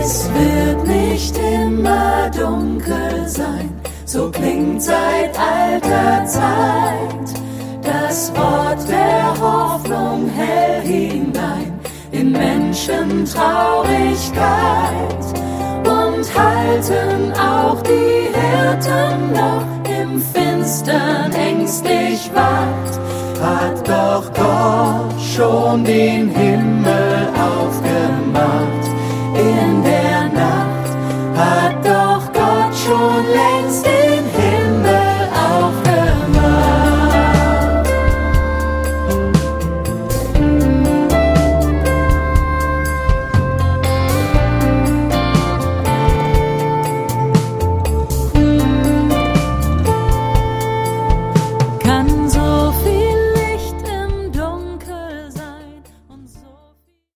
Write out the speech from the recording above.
Es wird nicht immer dunkel sein, so klingt seit alter Zeit das Wort der Hoffnung hell hinein in Menschentraurigkeit. Und halten auch die Hirten noch im Finstern ängstlich Wacht, hat doch Gott schon den Himmel